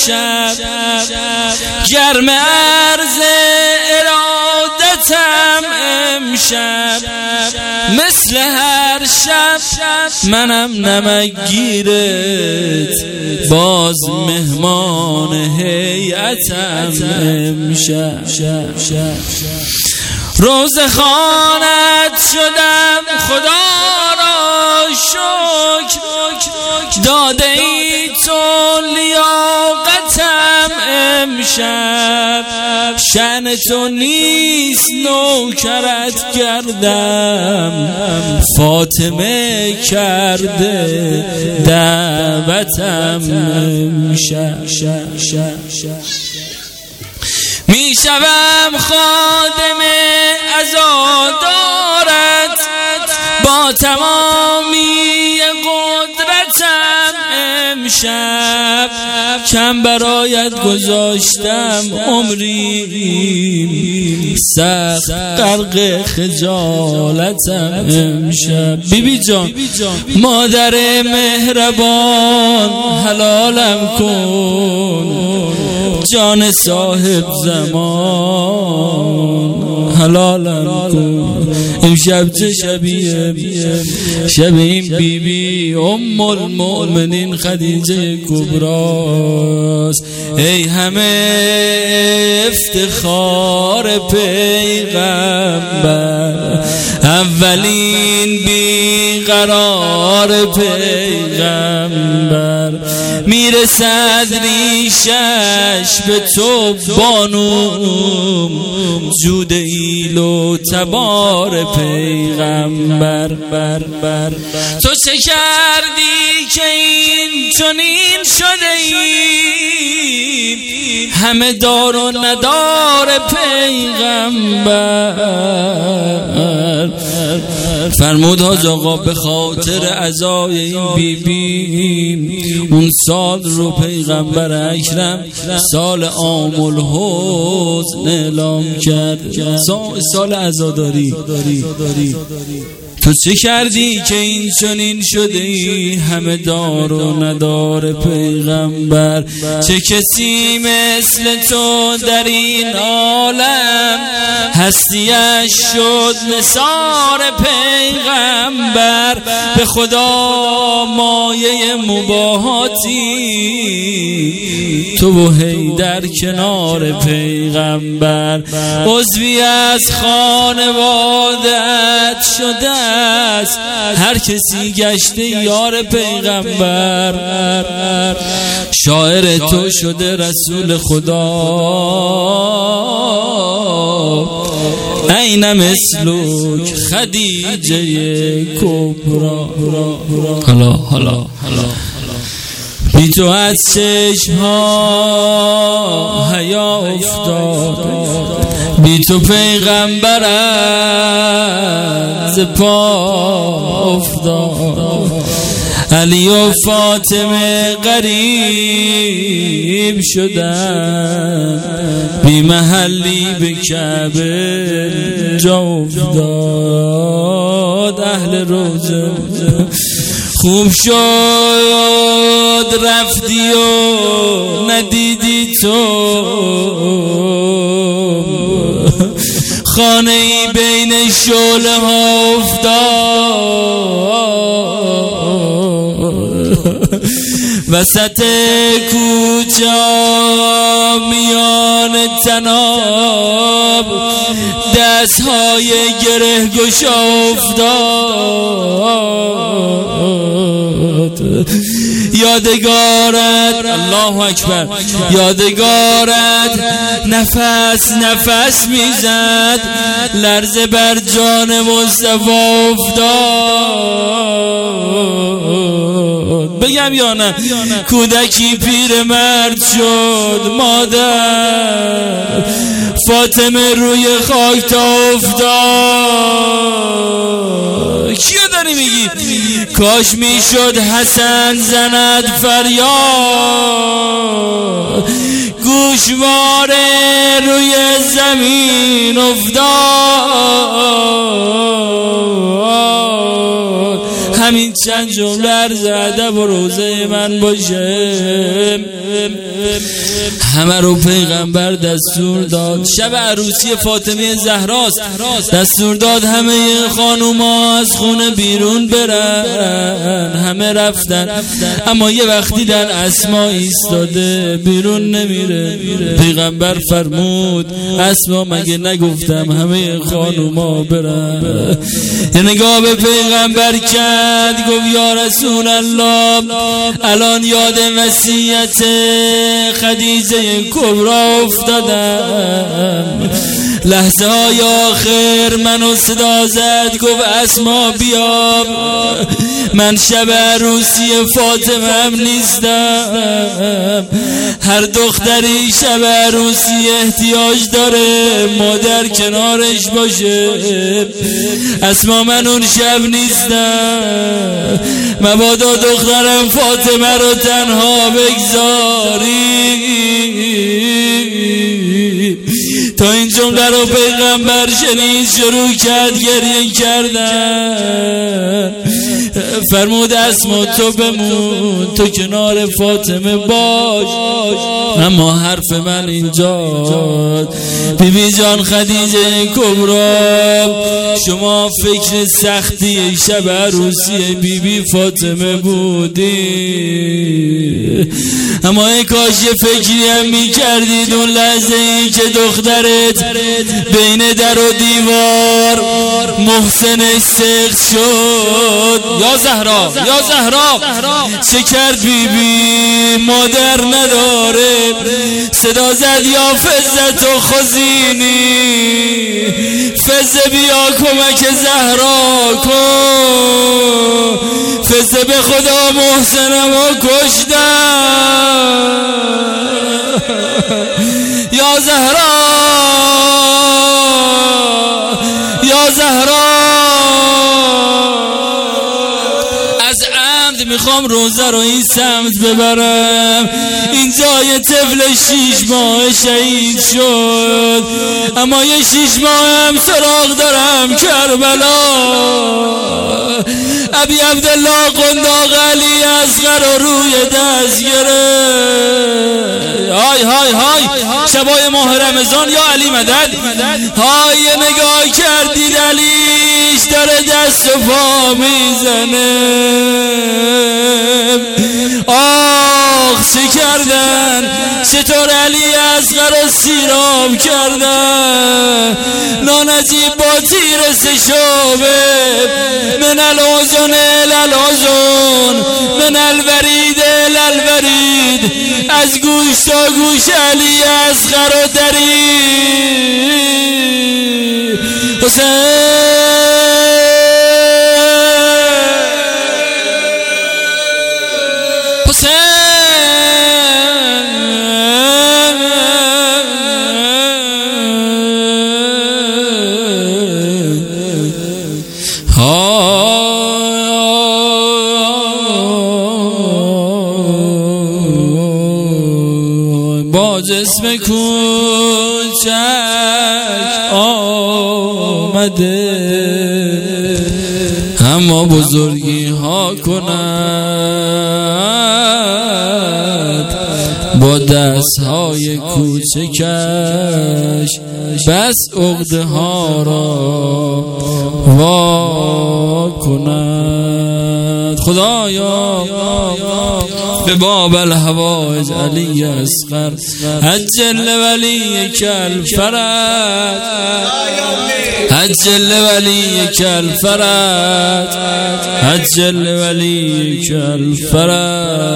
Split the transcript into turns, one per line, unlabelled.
امشب، گرم عرض ارادتم امشب، مثل هر شب منم نمکگیرت، باز مهمان هیئتم امشب. روزه خوانت شدم خدا را شکر، داده ای تو لیاقتم امشب، شأن تو نیست نوکرت کردم، فاطمه کرده دعوتم امشب. میشوم خادم عزادارت، با تمامی قدرتم امشب، کم برایت گذاشتم عمری، سخت غرق خجالتم امشب. بیبی جان مادر مهربان حلالم کن، جان صاحب زمان حلالم کن. امشب چه شبیه، شب این بیبی ام المؤمنین خدیجه کبراست. ای همه افتخار پیغمبر، اولین بیقرار پیغمبر، میرسد ریشش به تو بانوم، جود ایل و تبار پیغمبر. تو چه کردی که این چنین شده ای، همه دار و ندار پیغمبر. فرمود حاج آقا به خاطر عزای این بیبی اون سال رو پیغمبر اکرم سال عام الحزن اعلام کرد، سال عزاداری. تو چه کردی که این چنین شده ای، همه دار و ندار پیغمبر. چه کسی مثل تو در این عالم، هستیش شد نثار پیغمبر. به خدا مایه مباهاتی، تو و حیدر کنار پیغمبر. عضوی از خانواده‌ات شده است هر کسی گشته یار پیغمبر. شاعر تو شده رسول خدا، این مثلک خدیجه کبرا. حالا بی تو از چشمها حیا افتاد، بی تو پیغمبر از پا افتاد. علی و فاطمه غریب شدن، بی محلی به کعبه جا افتاد. اهل روزه خوب شد رفتی و ندیدی تو، خانه ای بین شعله ها افتاد، وسط کوچه میان تناب دستهای گره گشا افتاد. یادگارت الله اکبر، یادگارت نفس نفس میزد، لرزه بر جان مصطفی افتاد. بگم یا نه؟ کودکی پیر مرد شد، مادر فاطمه روی خاک تا افتاد. کیو داری میگی؟ کاش میشد حسن زند فریاد، گوشواره روی زمین افتاد. همین چند جمله عرض ادب و روزه من باشه. همه رو پیغمبر دستور داد، شب عروسی فاطمه زهراست، دستور داد همه خانوما از خونه بیرون برن. همه رفتن، اما یه وقتی در اسما ایستاده بیرون نمیره. پیغمبر فرمود اسما مگه نگفتم همه خانوما برن؟ یه نگاه به پیغمبر کرد، گفت یا رسول الله الان یاد وصیت خدیجه کبرا افتادم. لحظه های آخر منو صدا زد، گفت اسما بیا، من شب عروسی فاطمه هم نیستم. هر دختری شب عروسی احتیاج داره مادر کنارش باشه. اسما من اون شب نیستم، مبادا دخترم فاطمه رو تنها بگذاری. تا این جمله رو پیغمبر شنید شروع کرد گریه کردن. فرمود اسما تو بمون، تو کنار فاطمه باش. اما حرف من اینجا بیبی جان خدیجه کبرا، شما فکر سختی شب عروسی بیبی فاطمه بودی، اما ای کاش یه فکری هم میکردید اون لحظه ای که دخترت بین در و دیوار محسنش سخت شد. یا زهرا چه کرد بیبی؟ مادر نداره. صدا زد یا فزت و خزینی، فزه بیا کمک زهرا کن. فزه به خدا محسنم و کشتم. یا زهرا میخوام روزه رو این سمت ببرم. اینجا یه طفل 6 ماه شهید شد، اما یه 6 ماه هم سراغ دارم کربلا. ابی عبدالله قنداق علی اصغر رو روی دست گرفت. های های های شبای ماه رمضان یا علی مدد. های نگاه کردید علیش داره دست و پا میزنه. آخ چه کردن، چطور علی اصغر رو سیراب کردن. نانجیب با تیر سشابه من الحزن الالحزن من الورید الالورید، از گوش تا گوش علی اصغر رو درید. با جسم کوچک آمده اما بزرگی ها کند. با دست های کوچکش بس عقده ها را وا کند. خدایا به باب الحوائج علی اصغر عجل ولیک الفرج، عجل ولیک الفرج، عجل ولیک الفرج.